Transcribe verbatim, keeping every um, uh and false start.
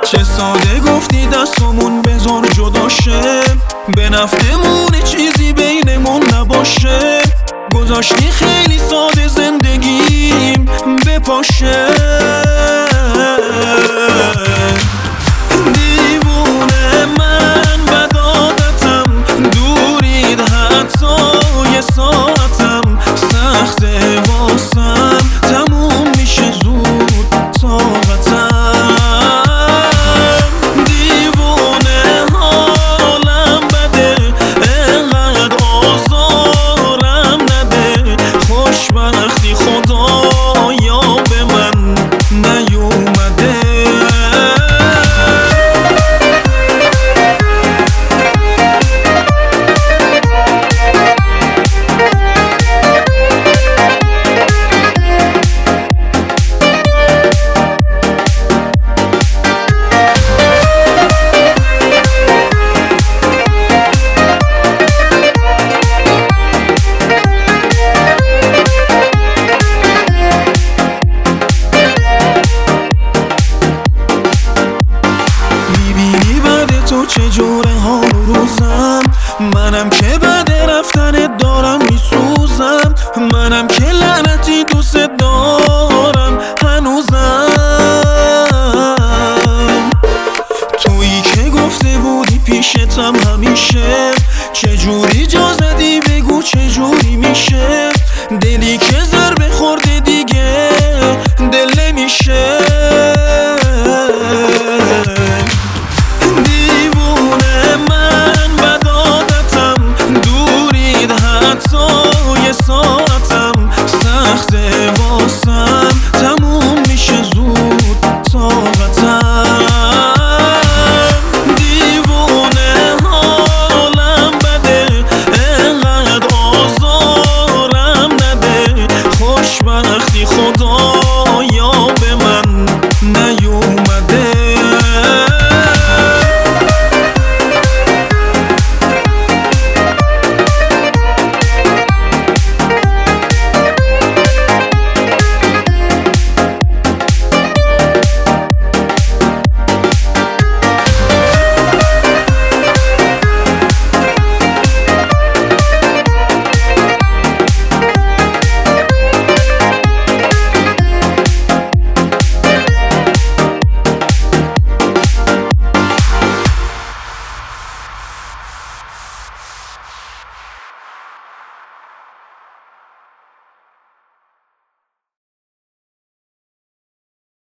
چه ساده گفتی دستامون بذار جدا شه، به نفعمون چیزی بینمون نباشه. گذاشتی خیلی ساده زندگیم بپاشه. دیوونه من بد عادتم، دورید حتی یه ساعتم، سخته واسم تموم میشه زود طاقتم. دیوونه حالم بده، انقدر آزارم نده، خوشبختی خدایا به من نیومده. تو چجوره حال روزم، منم که بعد رفتنت دارم میسوزم، منم که لعنتی دوست دارم هنوزم. تویی که گفته بودی پیشتم همیشه، چجوری جا زدی بگو چجوری میشه.